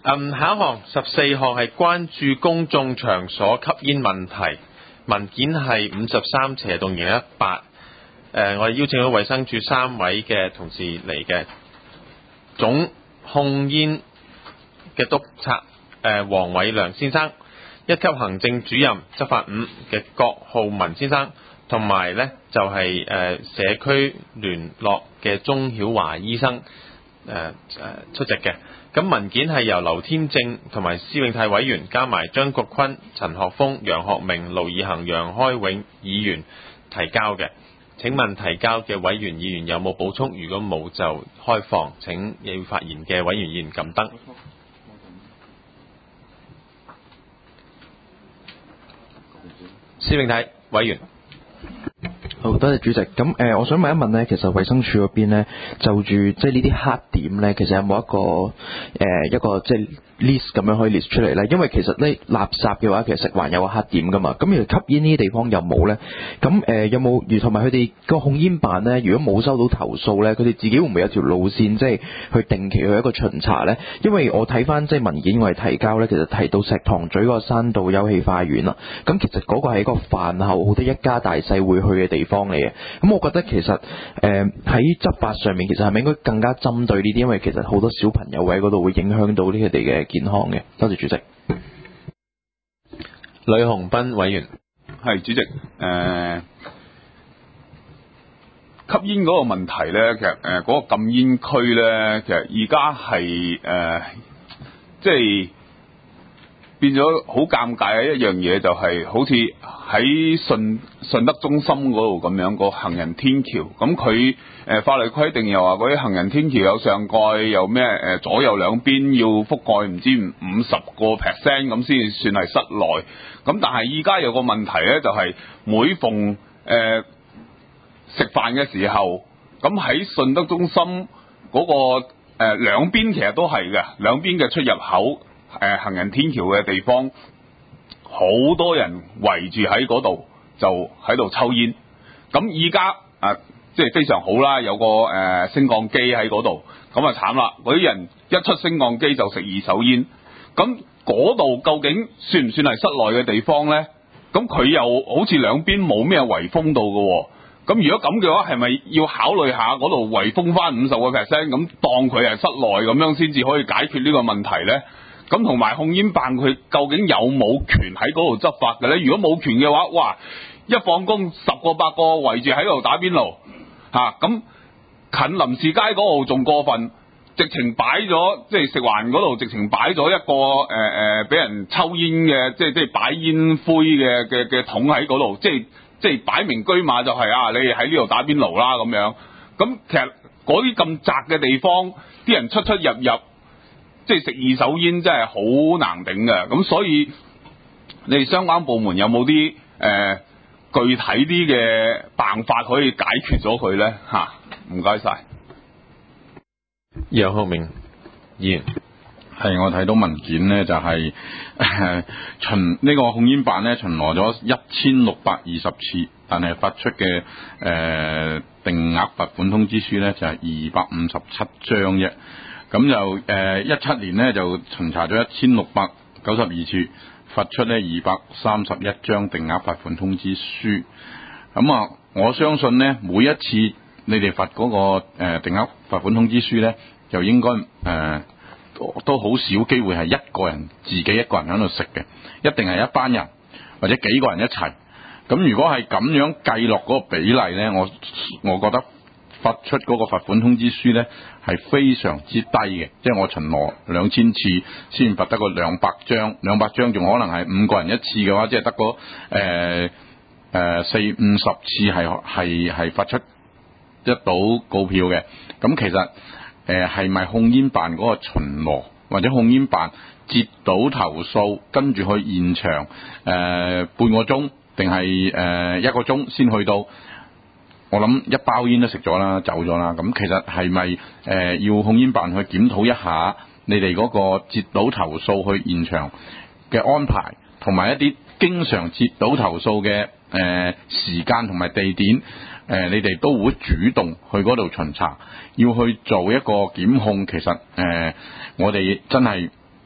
下一項14項係關注公眾場所吸煙問題，文件係53/2018。我哋邀請到衛生署3位嘅同事嚟嘅，總控煙嘅督察黃偉良先生，一級行政主任執法5嘅郭浩文先生，同埋呢就係社區聯絡嘅鍾曉華醫生出席嘅。咁文件係由劉天正同埋施永泰委員加埋張國坤、陳學鋒、楊學明、盧以恒、楊開永議員提交嘅。請問提交嘅委員議員有冇補充？如果冇就開放，請要發言嘅委員議員撳燈。施永泰委員。 好，多謝主席。咁我想問一問呢，其實衛生署嗰邊呢，就住即係呢啲黑點呢，其實有冇一個即係 list 咁樣可以 list 出嚟呢？因為其實呢垃圾嘅話，其實食環有個黑點噶嘛。咁而吸煙呢啲地方有冇呢？咁有冇？如同埋佢哋個控煙辦呢，如果冇收到投訴呢，佢哋自己會唔會有條路線，即係去定期去一個巡查呢？因為我睇翻即係文件我哋提交呢，其實提到石塘咀個山道休憩花園啦。咁其實嗰個係一個飯後好多一家大細會去嘅地方嚟嘅。咁我覺得其實喺執法上面，其實係咪應該更加針對呢啲？因為其實好多小朋友喺嗰度會影響到呢佢哋嘅健康嘅。多謝主席。 呂鴻斌委員。 係主席。吸煙嗰個問題咧，其實嗰個禁煙區咧，其實而家係即係變咗好尷尬嘅一樣嘢，就係好似喺順德中心嗰度咁樣個行人天橋，咁佢法律規定又話嗰啲行人天橋有上蓋，有咩左右兩邊要覆蓋唔知50%咁先算係室內。咁但係依家有個問題咧，就係每逢食飯嘅時候，咁喺順德中心嗰個兩邊其實都係嘅，兩邊嘅出入口行人天橋嘅地方，好多人圍住喺嗰度就喺度抽煙。咁依家即係非常好啦，有個升降機喺嗰度，咁啊慘啦，嗰啲人一出升降機就食二手煙。咁嗰度究竟算唔算係室內嘅地方呢？咁佢又好似兩邊冇咩圍封到嘅喎。咁如果咁嘅話，係咪要考慮下嗰度圍封翻50%，咁當佢係室內咁樣先至可以解決呢個問題呢？咁同埋控煙辦佢究竟有冇權喺嗰度執法嘅呢？如果冇權嘅話，哇！一放工10個8個圍住喺度打邊爐咁近林士街嗰度仲過分，直情擺咗即係食環嗰度直情擺咗一個俾人抽煙嘅即係擺煙灰嘅桶喺嗰度，即係擺明居馬就係你哋喺呢度打邊爐啦咁樣。咁其實嗰啲咁窄嘅地方，啲人出入即係食二手煙真係好難頂嘅。咁所以你哋相關部門有冇啲具體啲嘅辦法可以解決咗佢咧？唔該晒。 楊學明議員。 係，我睇到文件呢，就係巡呢個控煙辦呢，巡邏咗1620次，但係發出嘅定額罰款通知書呢，就係257張啫。咁就17年呢，就巡查咗1692次，發出呢231張定額罰款通知書。咁我相信呢，每一次你哋罰嗰個定額罰款通知書呢，就應該都好少機會係自己一個人喺度食嘅，一定係一班人或者幾個人一齊。咁如果係咁樣計落嗰個比例呢，我覺得發出嗰個罰款通知書呢係非常之低嘅，即係我巡邏2000次先罰得個200張，200張仲可能係5個人一次嘅話，即係得個40-50次係發出一到告票嘅。咁其實係咪控煙辦嗰個巡邏或者控煙辦接到投訴，跟住去現場半個鐘定係1個鐘先去到？我諗一包煙都食咗啦，走咗啦。咁其實係咪要控煙辦去檢討一下你哋嗰個接到投訴去現場嘅安排，同埋一啲經常接到投訴嘅時間同埋地點？你哋都會主動去嗰度巡查，要去做一個檢控。其實我哋真係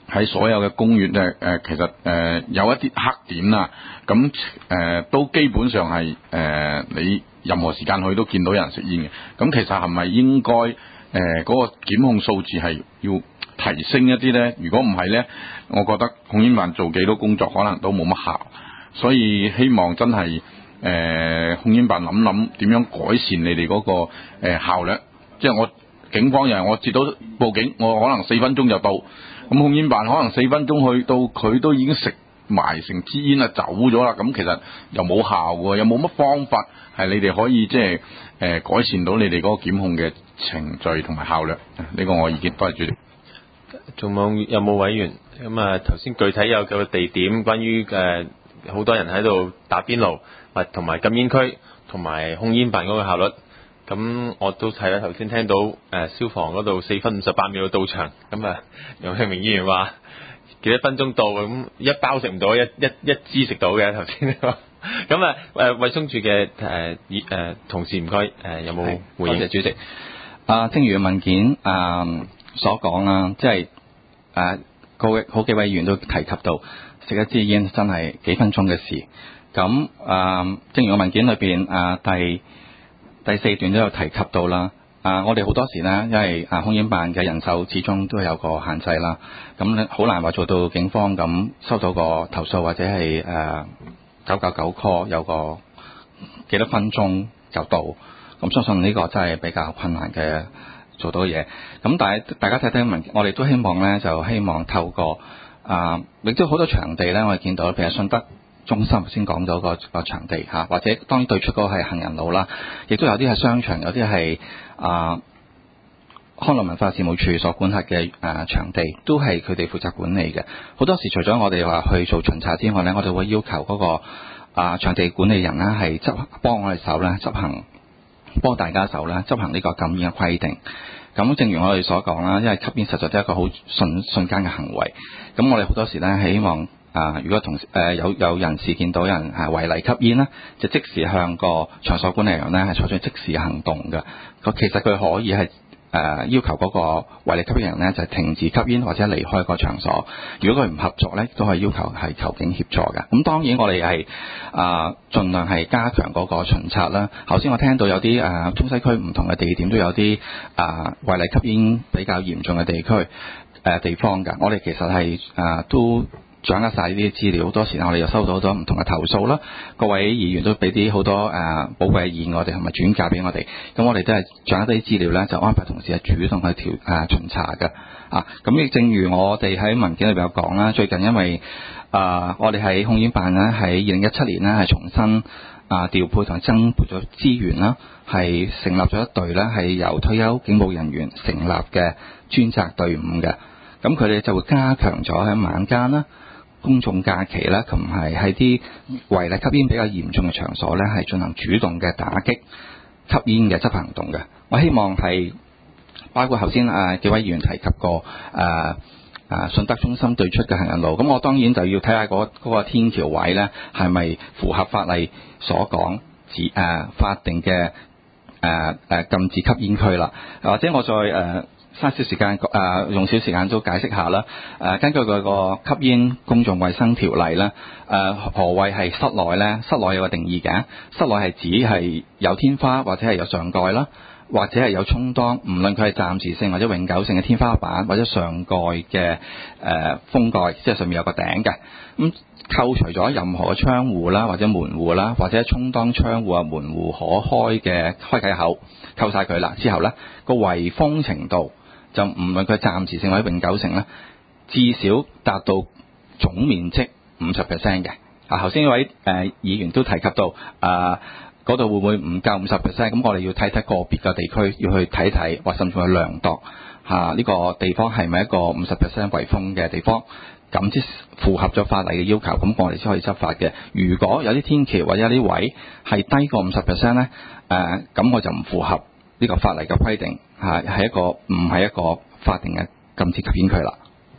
喺所有嘅公園其實有一啲黑點啦，咁都基本上係你任何時間去都見到有人食煙嘅。咁其實係咪應該嗰個檢控數字係要提升一啲咧？如果唔係咧，我覺得控煙辦做幾多工作可能都冇乜效，所以希望真係控煙辦諗諗點樣改善你哋嗰個效率。即係我警方又係我接到報警，我可能4分鐘就到，咁控煙辦可能4分鐘去到，佢都已經食埋成支煙啊走咗啦。咁其實又冇效喎，又冇乜方法係你哋可以即係改善到你哋嗰個檢控嘅程序同埋效率。呢個我意見。多謝主席。 仲有冇委員咁啊？頭先具體有個地點，關於好多人喺度打邊爐，同埋禁煙區，同埋控煙辦嗰個效率。咁我都睇啦，頭先聽到消防嗰度4分58秒到場，咁啊楊慶明議員話幾多分鐘到，咁一包食唔到，一支食到嘅頭先。咁啊衛生署嘅同事唔該有冇回應？ 多謝主席。正如文件所講啦，即係好幾位議員都提及到食一支煙真係幾分鐘嘅事。咁正如個文件裏邊第4段都有提及到啦。我哋好多時呢，因為控煙辦嘅人手始終都有個限制啦，咁好難話做到警方咁收到個投訴或者係999 call 有個幾多分鐘就到，咁相信呢個真係比較困難嘅做到嘢。咁但係大家睇睇文件，我哋都希望呢，就希望透過亦都好多場地呢，我哋見到譬如信德中心先講咗個場地嚇，或者當然對出嗰個係行人路啦，亦都有啲係商場，有啲係康樂文化事務處所管轄嘅場地，都係佢哋負責管理嘅。好多時除咗我哋話去做巡查之外呢，我哋會要求嗰個場地管理人呢係幫我哋手咧執行，幫大家手咧執行呢個禁煙嘅規定。咁正如我哋所講啦，因為吸煙實在係一個好瞬間嘅行為，咁我哋好多時呢係希望如果有人士見到有人違例吸煙呢，就即時向個場所管理人呢係採取即時行動嘅。其實佢可以係要求嗰個違例吸煙人呢就停止吸煙或者離開個場所。如果佢唔合作呢，都係要求係求警協助嘅。咁當然我哋係盡量係加強嗰個巡查啦。頭先我聽到有啲中西區唔同嘅地點都有啲違例吸煙比較嚴重嘅地方㗎。我哋其實係都掌握晒呢啲資料，好多時我哋又收到好多唔同嘅投訴啦。各位議員都俾啲好多寶貴嘅意見我哋，同埋轉介俾我哋。咁我哋都係掌握啲資料呢，就安排同事係主動去巡查嘅。咁亦正如我哋喺文件裏邊有講啦，最近因為我哋喺控煙辦呢，喺2017年呢係重新調配同增撥咗資源啦，係成立咗一隊呢係由退休警務人員成立嘅專責隊伍嘅。咁佢哋就會加強咗喺晚間啦、公眾假期啦，同埋喺啲違例吸煙比較嚴重嘅場所呢，係進行主動嘅打擊吸煙嘅執行動嘅。我希望係包括頭先幾位議員提及過信德中心對出嘅行人路，咁我當然就要睇下嗰個天橋位呢係咪符合法例所講法定嘅禁止吸煙區啦。或者我再嘥少時間用少時間都解釋下啦。根據佢個吸煙公眾衛生條例咧，何謂係室內咧？室內有個定義嘅，室內係指係有天花或者係有上蓋啦，或者係有充當，唔論佢係暫時性或者永久性嘅天花板或者上蓋嘅封蓋，即係上面有個頂嘅。咁扣除咗任何嘅窗戶啦，或者門戶啦，或者充當窗戶啊門戶可開嘅開啟口，扣晒佢啦之後咧，個圍封程度就唔論佢暫時性或者永久性咧，至少達到總面積 50% 嘅。頭先呢位議員都提及到嗰度會唔會唔夠 50%？ 咁我哋要睇睇個別嘅地區，要去睇睇或甚至去量度呢個地方係咪一個 50% 圍封嘅地方，咁即符合咗法例嘅要求，咁我哋先可以執法嘅。如果有啲天橋或者有啲位係低過 50% 咧，咁我就唔符合呢個法例嘅規定，係一個唔係一個法定嘅禁止吸煙區啦。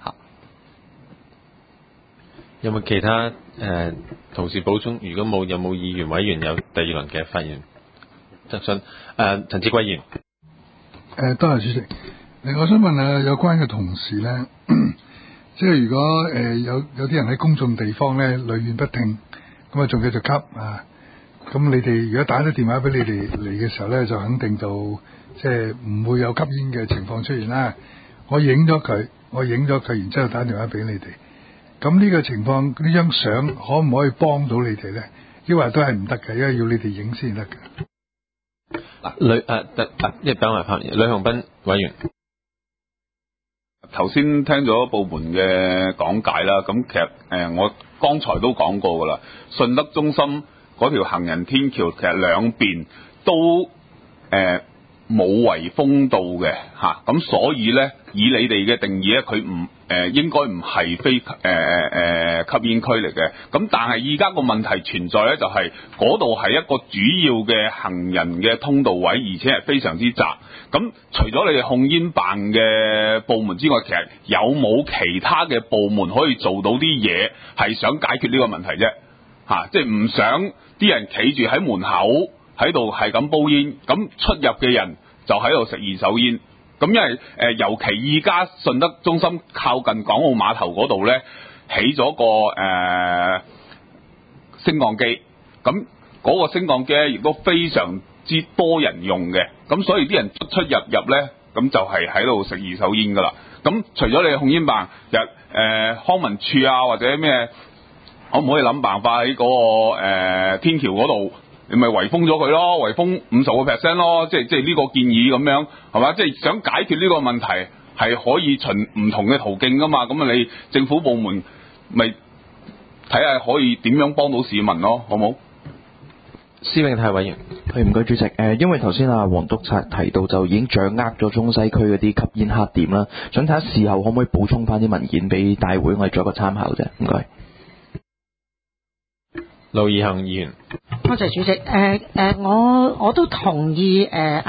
有冇其他同事補充？如果冇，有冇議員委員有第二輪嘅發言質詢？陳志貴議員。 多謝主席。我想問下有關嘅同事咧， 即係如果有啲人喺公眾地方咧屢勸不聽，咁啊仲繼續吸啊，咁你哋如果打咗電話俾你哋嚟嘅時候咧，就肯定就即係唔會有吸煙嘅情況出現啦。我影咗佢，然之後打電話俾你哋。咁呢個情況，呢張相可唔可以幫到你哋咧？抑或都係唔得嘅，因為要你哋影先得嘅。 一等埋翻，呂雄斌委員。 頭先聽咗部門嘅講解啦，咁其實我剛才都講過噶啦，順德中心嗰條行人天橋其實兩邊都冇圍封到嘅嚇，咁所以咧以你哋嘅定義咧，佢唔應該唔係非吸煙區嚟嘅。咁但係而家個問題存在咧，就係嗰度係一個主要嘅行人嘅通道位，而且係非常之窄。咁除咗你哋控煙辦嘅部門之外，其實有冇其他嘅部門可以做到啲嘢，係想解決呢個問題啫？嚇，即係唔想啲人企住喺門口喺度係咁煲煙，咁出入嘅人就喺度食二手煙。咁因為尤其而家順德中心靠近港澳碼頭嗰度咧，起咗個升降機，咁嗰個升降機咧亦都非常之多人用嘅，咁所以啲人出入咧，咁就係喺度食二手煙噶啦。咁除咗你哋控煙辦，康文署啊或者咩，可唔可以諗辦法喺嗰個天橋嗰度？你咪圍封咗佢咯，圍封50%咯，即係呢個建議咁樣，係嘛？即係想解決呢個問題，係可以循唔同嘅途徑噶嘛。咁啊，你政府部門咪睇下可以點樣幫到市民咯，好冇？ 施永泰委員， 唔該主席。因為頭先黃督察提到就已經掌握咗中西區嗰啲吸煙黑點啦，想睇下事後可唔可以補充翻啲文件俾大會，我哋做一個參考啫。唔該。 盧怡恒議員， 多謝主席。我都同意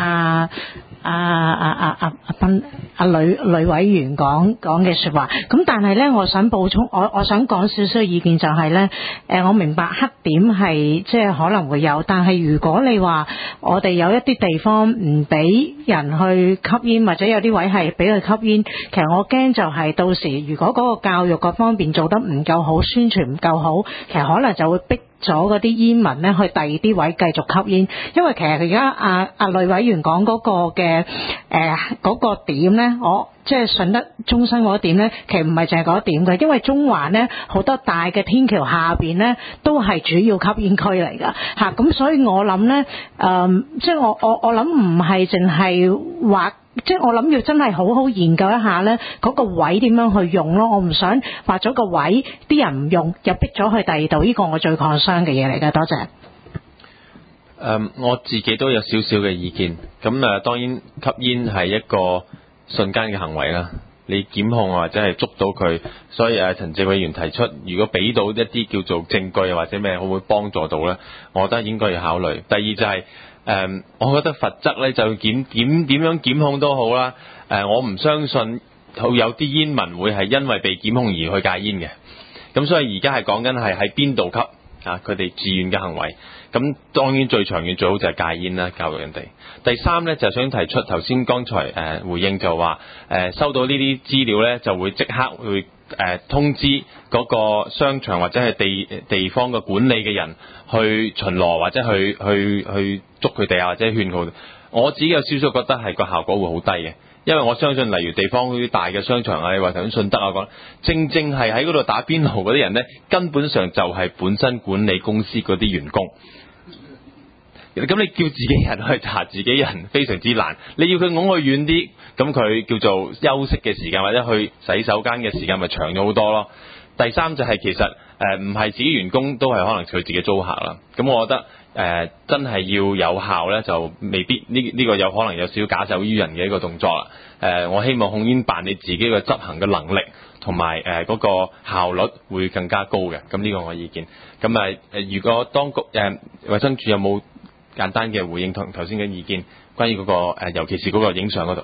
呂委員講嘅說話。咁但係咧，我想補充，我想講少少意見就係咧，我明白黑點係即係可能會有，但係如果你話我哋有一啲地方唔俾人去吸煙，或者有啲位係俾佢吸煙，其實我驚就係到時如果嗰個教育各方面做得唔夠好，宣傳唔夠好，其實可能就會逼咗嗰啲煙民咧去第二啲位繼續吸煙。因為其實而家呂委員講嗰個嘅嗰個點咧，我即係順德中心嗰點咧，其實唔係淨係嗰點嘅，因為中環咧好多大嘅天橋下邊咧都係主要吸煙區嚟㗎嚇。咁所以我諗咧即係我諗唔係淨係話。即係我諗要真係好好研究一下咧，嗰個位點樣去用咯。我唔想劃咗個位，啲人唔用，又逼咗去第二度。呢個我最抗傷嘅嘢嚟㗎。多謝。 我自己都有少少嘅意見。咁當然吸煙係一個瞬間嘅行為啦。你檢控或者係捉到佢，所以陳志偉委員提出，如果俾到一啲叫做證據或者咩，會唔會幫助到咧？我覺得應該要考慮。第二就係、我覺得罰則咧就點樣檢控都好啦。我唔相信有啲煙民會係因為被檢控而去戒煙嘅。咁所以而家係講緊係喺邊度吸佢哋自願嘅行為。咁當然最長遠最好就係戒煙啦，教育人哋。第三咧就想提出頭先剛才回應就話收到呢啲資料咧就會即刻會通知嗰個商場或者係地方嘅管理嘅人去巡邏或者去捉佢哋或者勸告。我自己有少少覺得係個效果會好低嘅，因為我相信例如地方嗰啲大嘅商場啊，或者順德啊講，正係喺嗰度打邊爐嗰啲人咧，根本上就係本身管理公司嗰啲員工。咁你叫自己人去查自己人非常之難，你要佢拱去遠啲，咁佢叫做休息嘅時間或者去洗手間嘅時間咪長咗好多咯。第三就係其實唔係自己員工都係可能佢自己租客啦。咁我覺得真係要有效咧，就未必呢個有可能有少少假手於人嘅一個動作啦。我希望控煙辦你自己嘅執行嘅能力同埋嗰個效率會更加高嘅。咁呢個我意見。咁如果當局衛生署有冇簡單嘅回應同頭先嘅意見，關於嗰個尤其是嗰個影相嗰度，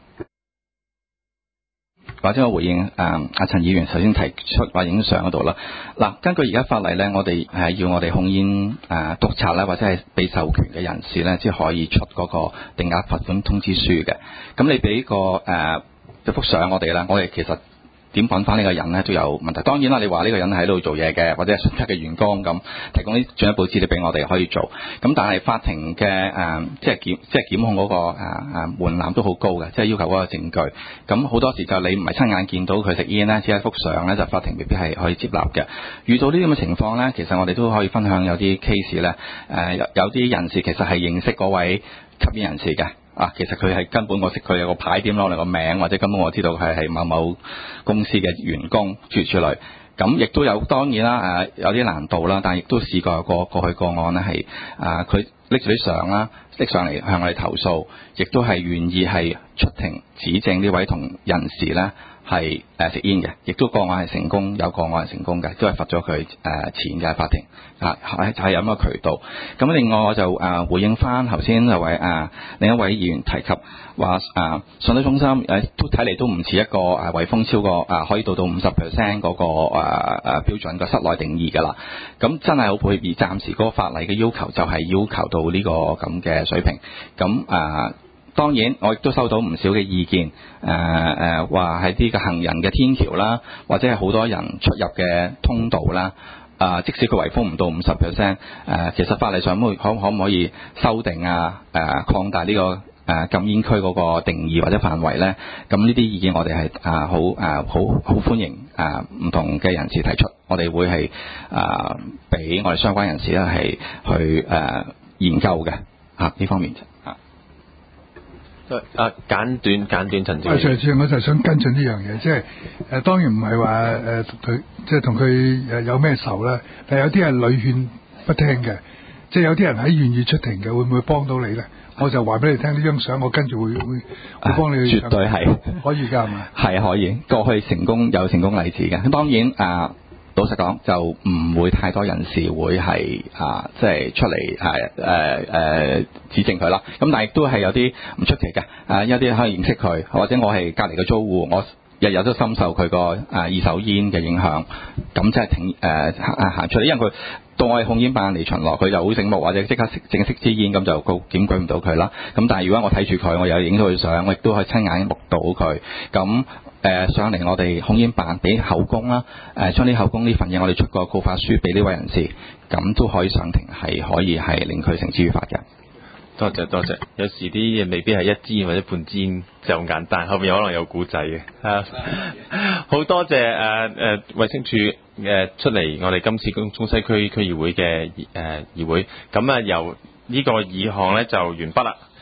或者我回應陳議員頭先提出話影相嗰度啦。嗱，根據而家法例咧，我哋要我哋控煙督察咧，或者係被授權嘅人士咧，先可以出嗰個定額罰款通知書嘅。咁你俾個一幅相我哋啦，我哋其實點揾翻呢個人咧都有問題。當然啦，你話呢個人喺度做嘢嘅，或者係純質嘅員工咁，提供啲進一步資料俾我哋可以做。咁但係法庭嘅即係檢控嗰個門檻都好高嘅，即係要求嗰個證據。咁好多時就你唔係親眼見到佢食煙咧，只係幅相咧，就法庭未必係可以接納嘅。遇到呢啲咁嘅情況咧，其實我哋都可以分享有啲 case 咧，有啲人士其實係認識嗰位吸煙人士嘅。其實佢係根本我識佢有個牌點攞嚟個名，或者根本我知道佢係某某公司嘅員工諸如此類。咁亦都有當然啦，有啲難度啦，但係亦都試過有過去個案咧係佢拎住啲相啦，拎上嚟向我哋投訴，亦都係願意係出庭指證呢位同人士咧係食煙嘅，亦都個案係成功，有個案係成功嘅，都係罰咗佢錢嘅法庭就係有咁嘅渠道。咁另外我就回應翻頭先就位另一位議員提及話上帝中心都睇嚟都唔似一個圍封超過可以到 50% 嗰個標準嘅室內定義㗎啦。咁真係好配合，暫時嗰個法例嘅要求就係要求到呢個咁嘅水平。咁當然，我亦都收到唔少嘅意見，話喺啲嘅行人嘅天橋啦，或者係好多人出入嘅通道啦，即使佢圍封唔到 50%，其實法例上可唔可以修訂擴大呢個禁煙區嗰個定義或者範圍咧？咁呢啲意見我哋係好歡迎唔同嘅人士提出，我哋會係俾我哋相關人士咧係去研究嘅呢方面。 簡短陳志。 上次我就想跟進呢樣嘢，即係當然唔係話佢即係同佢有咩仇啦，但係有啲係屢勸不聽嘅，即係有啲人喺願意出庭嘅，會唔會幫到你咧？我就話俾你聽，呢張相我跟住會幫你去。 絕對係可以㗎，係咪？ 係可以，過去有成功例子嘅。咁當然老實講，就唔會太多人士會係即係出嚟指證佢啦。咁但係亦都係有啲唔出奇嘅。有啲可以認識佢，或者我係隔離嘅租戶，我日日都深受佢個二手煙嘅影響。咁即係行出嚟，因為佢到我哋控煙辦嚟巡邏，佢就好醒目，或者即刻正式支煙，咁就檢舉唔到佢啦。咁但係如果我睇住佢，我又影到佢相，我亦都可以親眼目睹佢。咁上嚟我哋控煙辦俾口供啦，將啲口供呢份嘢我哋出個告發書俾呢位人士，咁都可以上庭，係可以係令佢繩之於法嘅。 多謝。有時啲嘢未必係一支煙或者半支煙就咁簡單，後面可能有故仔嘅。好多謝衛生署出嚟我哋今次中西區區議會嘅議會。咁由呢個議項咧就完畢啦。